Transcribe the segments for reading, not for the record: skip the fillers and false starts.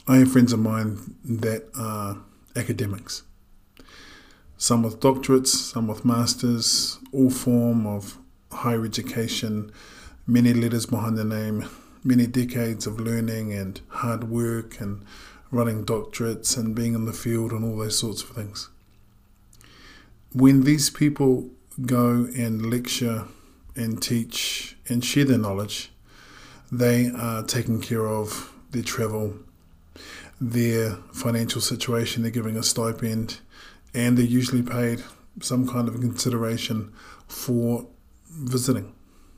I have friends of mine that are academics, some with doctorates, some with masters, all form of higher education, many letters behind the name, many decades of learning and hard work and running doctorates and being in the field and all those sorts of things. When these people go and lecture and teach and share their knowledge, they are taking care of their travel, their financial situation, they're giving a stipend, and they're usually paid some kind of consideration for visiting.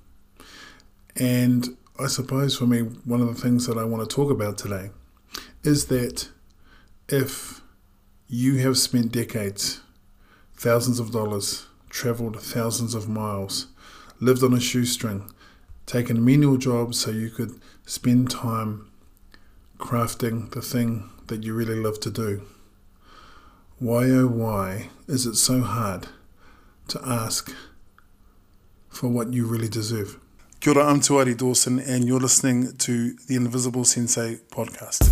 And I suppose for me, one of the things that I want to talk about today is that if you have spent decades, thousands of dollars, travelled thousands of miles, lived on a shoestring, taken menial jobs so you could spend time crafting the thing that you really love to do, why oh why is it so hard to ask for what you really deserve? Kia ora, I'm Tuari Dawson and you're listening to the Invisible Sensei podcast.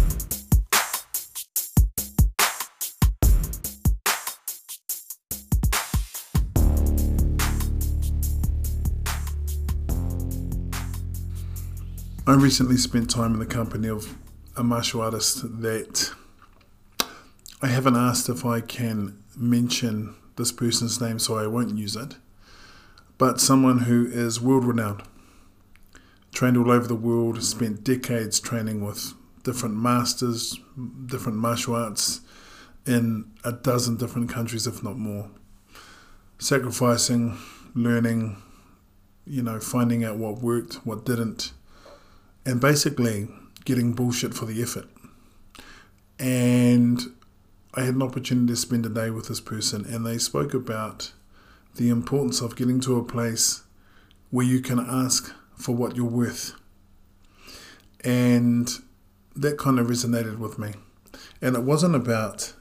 I recently spent time in the company of a martial artist that I haven't asked if I can mention this person's name, so I won't use it, but someone who is world-renowned, trained all over the world, spent decades training with different masters, different martial arts in a dozen different countries, if not more, sacrificing, learning, finding out what worked, what didn't, and basically getting bullshit for the effort. And I had an opportunity to spend a day with this person, and they spoke about the importance of getting to a place where you can ask for what you're worth. And that kind of resonated with me. And it wasn't about,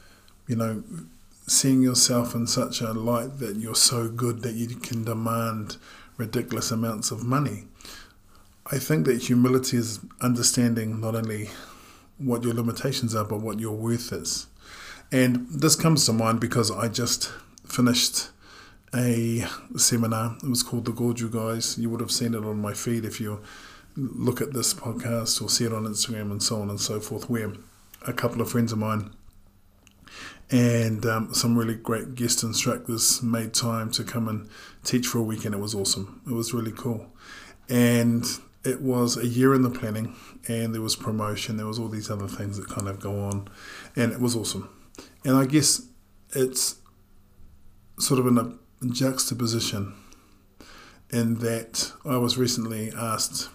seeing yourself in such a light that you're so good that you can demand ridiculous amounts of money. I think that humility is understanding not only what your limitations are, but what your worth is. And this comes to mind because I just finished a seminar. It was called The Gorju Guys. You would have seen it on my feed if you look at this podcast or see it on Instagram and so on and so forth, where a couple of friends of mine and some really great guest instructors made time to come and teach for a weekend. It was awesome. It was really cool. And it was a year in the planning, and there was promotion, there was all these other things that kind of go on, and it was awesome. And I guess it's sort of in a juxtaposition in that I was recently asked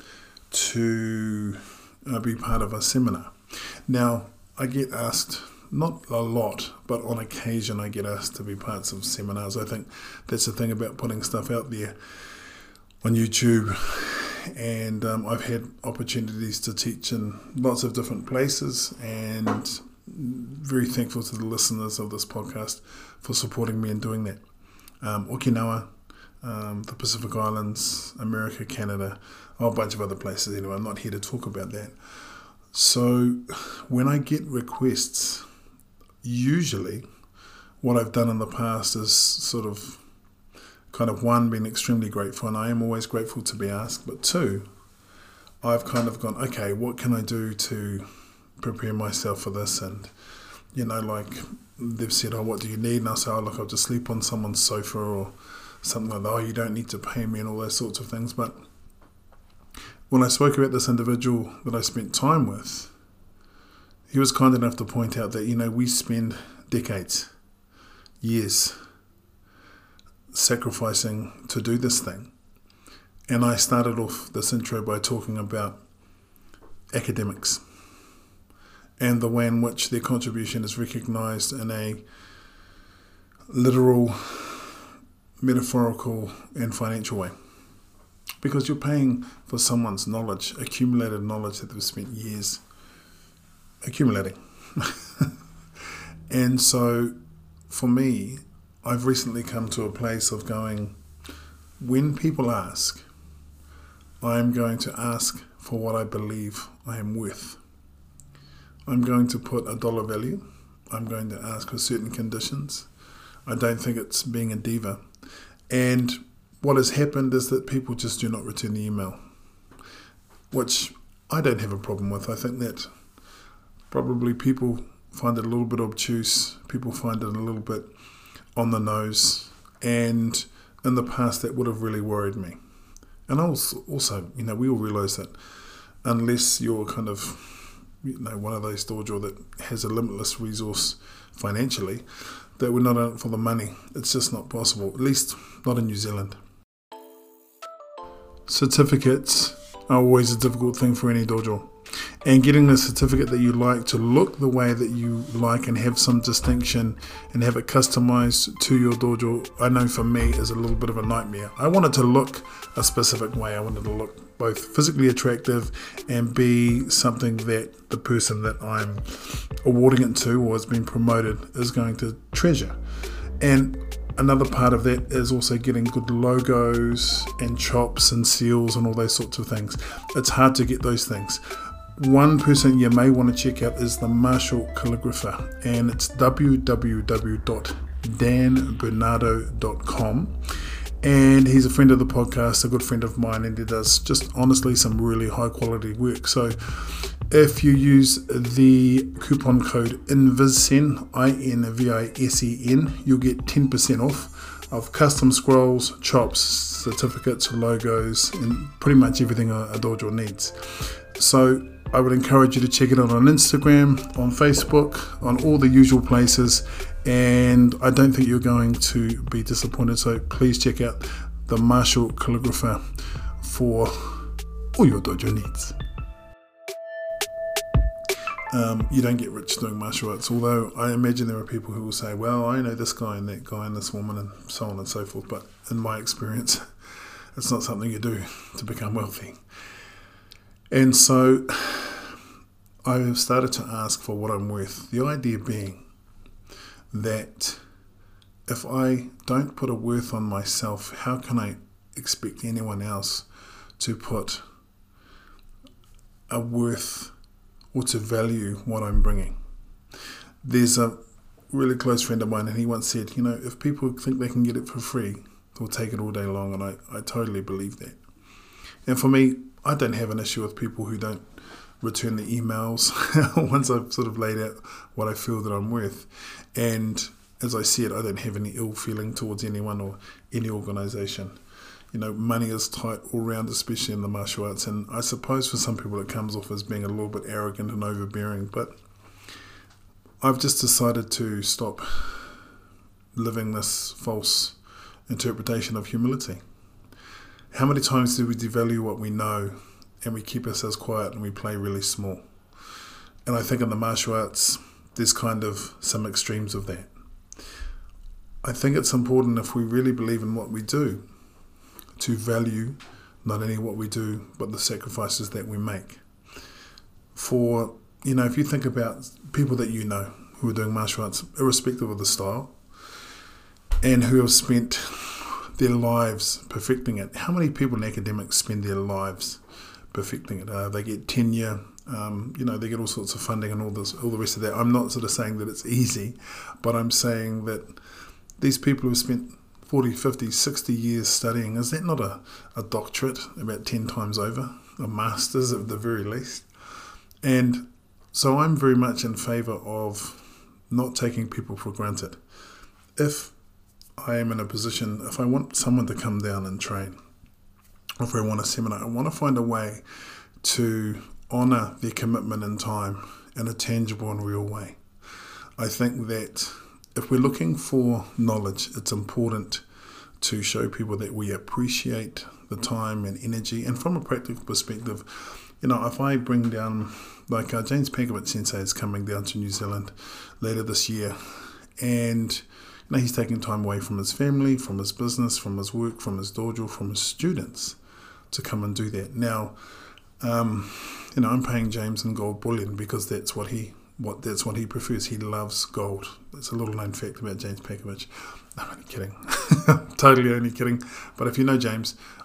to be part of a seminar. Now, I get asked, not a lot, but on occasion I get asked to be parts of seminars. I think that's the thing about putting stuff out there on YouTube. And I've had opportunities to teach in lots of different places, and very thankful to the listeners of this podcast for supporting me in doing that. Okinawa, the Pacific Islands, America, Canada, a whole bunch of other places. Anyway, I'm not here to talk about that. So when I get requests, usually what I've done in the past is sort of one, been extremely grateful, and I am always grateful to be asked, but two, I've kind of gone, okay, what can I do to prepare myself for this? And, like they've said, oh, what do you need? And I'll say, oh, look, I'll just sleep on someone's sofa or something like that. Oh, you don't need to pay me and all those sorts of things. But when I spoke about this individual that I spent time with, he was kind enough to point out that, we spend decades, years, sacrificing to do this thing. And I started off this intro by talking about academics and the way in which their contribution is recognised in a literal, metaphorical and financial way. Because you're paying for someone's knowledge, accumulated knowledge that they've spent years accumulating. And so for me, I've recently come to a place of going, when people ask, I am going to ask for what I believe I am worth. I'm going to put a dollar value. I'm going to ask for certain conditions. I don't think it's being a diva. And what has happened is that people just do not return the email, which I don't have a problem with. I think that probably people find it a little bit obtuse. People find it a little bit on the nose. And in the past, that would have really worried me. And also, we all realise that unless you're kind of, one of those dojo that has a limitless resource financially, that we're not in it for the money. It's just not possible, at least not in New Zealand. Certificates are always a difficult thing for any dojo. And getting the certificate that you like to look the way that you like and have some distinction and have it customized to your dojo, I know for me is a little bit of a nightmare. I want it to look a specific way. I want it to look both physically attractive and be something that the person that I'm awarding it to or has been promoted is going to treasure. And another part of that is also getting good logos and chops and seals and all those sorts of things. It's hard to get those things. One person you may want to check out is the Martial Calligrapher, and it's www.danbernardo.com. And he's a friend of the podcast, a good friend of mine, and he does just honestly some really high quality work. So if you use the coupon code INVISEN, INVISEN, you'll get 10% off of custom scrolls, chops, certificates, logos, and pretty much everything a dojo needs. So I would encourage you to check it out on Instagram, on Facebook, on all the usual places, and I don't think you're going to be disappointed. So please check out the Martial Calligrapher for all your dojo needs. You don't get rich doing martial arts, although I imagine there are people who will say, well, I know this guy and that guy and this woman and so on and so forth, but in my experience, it's not something you do to become wealthy. And so I've started to ask for what I'm worth. The idea being that if I don't put a worth on myself, how can I expect anyone else to put a worth or to value what I'm bringing? There's a really close friend of mine, and he once said, if people think they can get it for free, they'll take it all day long, and I totally believe that. And for me, I don't have an issue with people who don't return the emails once I've sort of laid out what I feel that I'm worth. And as I said, I don't have any ill feeling towards anyone or any organisation. Money is tight all round, especially in the martial arts, and I suppose for some people it comes off as being a little bit arrogant and overbearing, but I've just decided to stop living this false interpretation of humility. How many times do we devalue what we know and we keep ourselves quiet and we play really small? And I think in the martial arts there's kind of some extremes of that. I think it's important, if we really believe in what we do, to value not only what we do, but the sacrifices that we make. For, if you think about people that who are doing martial arts, irrespective of the style, and who have spent their lives perfecting it. How many people in academics spend their lives perfecting it? They get tenure, they get all sorts of funding and all the rest of that. I'm not sort of saying that it's easy, but I'm saying that these people who have spent 40, 50, 60 years studying, is that not a doctorate about 10 times over? A master's at the very least? And so I'm very much in favour of not taking people for granted. If I am in a position, if I want someone to come down and train, or if I want a seminar, I want to find a way to honour their commitment in time in a tangible and real way. I think that if we're looking for knowledge, it's important to show people that we appreciate the time and energy. And from a practical perspective, if I bring down, like James Pankovic Sensei is coming down to New Zealand later this year, and he's taking time away from his family, from his business, from his work, from his dojo, from his students to come and do that. Now, I'm paying James in gold bullion because that's what he prefers. He loves gold. It's a little known fact about James Pankovic. I'm only kidding. Totally only kidding. But if you know James,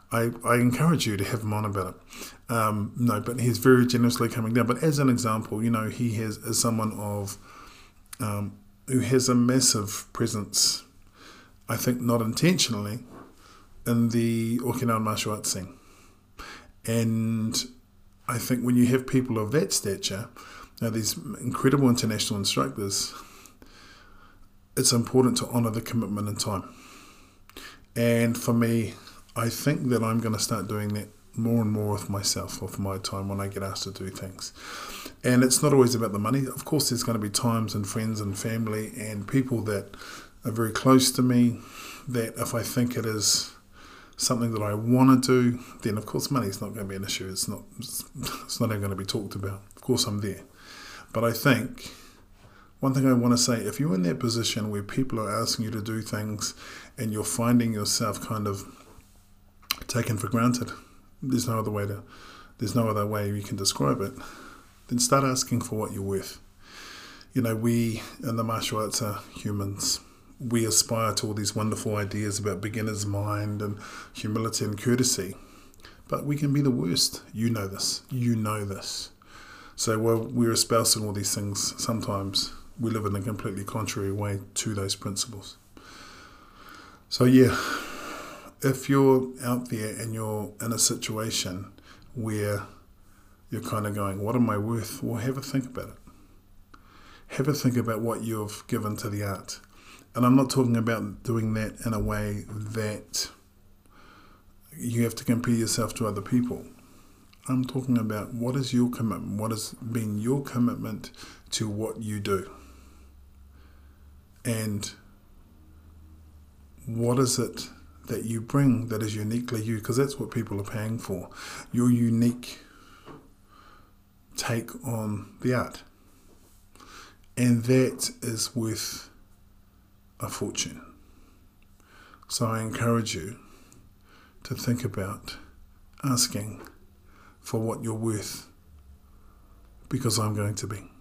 I encourage you to have him on about it. No, but he's very generously coming down. But as an example, he is someone of who has a massive presence, I think not intentionally, in the Okinawan martial arts scene. And I think when you have people of that stature, these incredible international instructors, it's important to honour the commitment and time. And for me, I think that I'm going to start doing that more and more with myself, with my time when I get asked to do things. And it's not always about the money. Of course, there's going to be times and friends and family and people that are very close to me that if I think it is something that I want to do, then of course money's not going to be an issue. It's not even going to be talked about. Of course I'm there. But I think one thing I want to say, if you're in that position where people are asking you to do things and you're finding yourself kind of taken for granted, there's no other way you can describe it, then start asking for what you're worth. We in the martial arts are humans. We aspire to all these wonderful ideas about beginner's mind and humility and courtesy, but we can be the worst. You know this. So while we're espousing all these things, sometimes we live in a completely contrary way to those principles. So yeah, if you're out there and you're in a situation where you're kind of going, what am I worth? Well, have a think about it. Have a think about what you've given to the art. And I'm not talking about doing that in a way that you have to compare yourself to other people. I'm talking about what is your commitment, what has been your commitment to what you do. And what is it that you bring that is uniquely you? Because that's what people are paying for. Your unique take on the art. And that is worth a fortune. So I encourage you to think about asking for what you're worth, because I'm going to be.